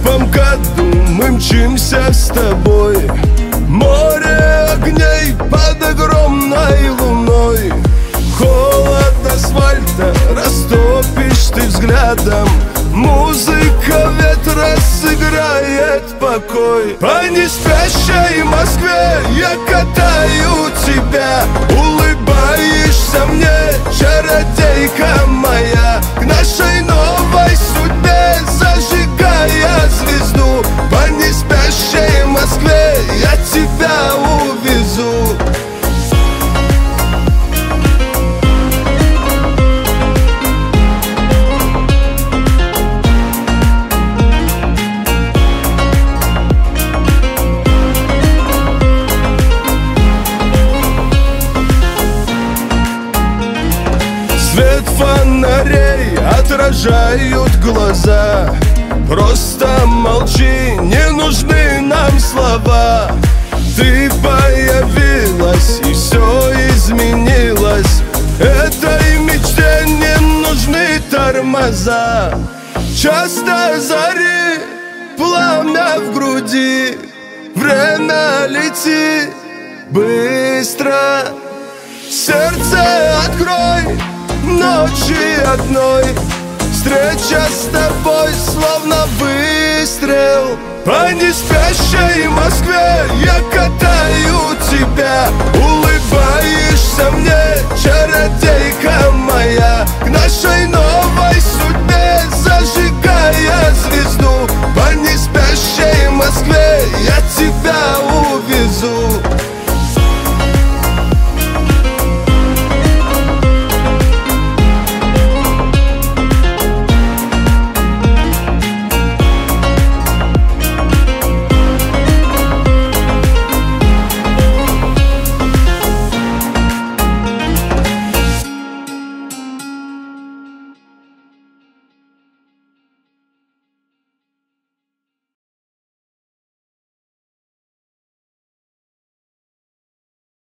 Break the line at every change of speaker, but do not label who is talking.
новом году мы мчимся с тобой. Море огней под огромной луной. Холод асфальта растопишь ты взглядом. Музыка ветра сыграет покой. По неспящей Москве я катаю тебя. Улыбаешься мне, чародейка моя, к нашей новой судьбе зажигая звезду. По неспящей Москве я тебя увезу. Свет фонарей отражают глаза. Просто молчи, не нужны нам слова. Ты появилась и все изменилось. Этой мечте не нужны тормоза. Часто зари, пламя в груди. Время летит быстро. Сердце открой, ночи одной. Встреча с тобой словно выстрел. По неспящей Москве я катаю тебя. Улыбаешься мне, чародейка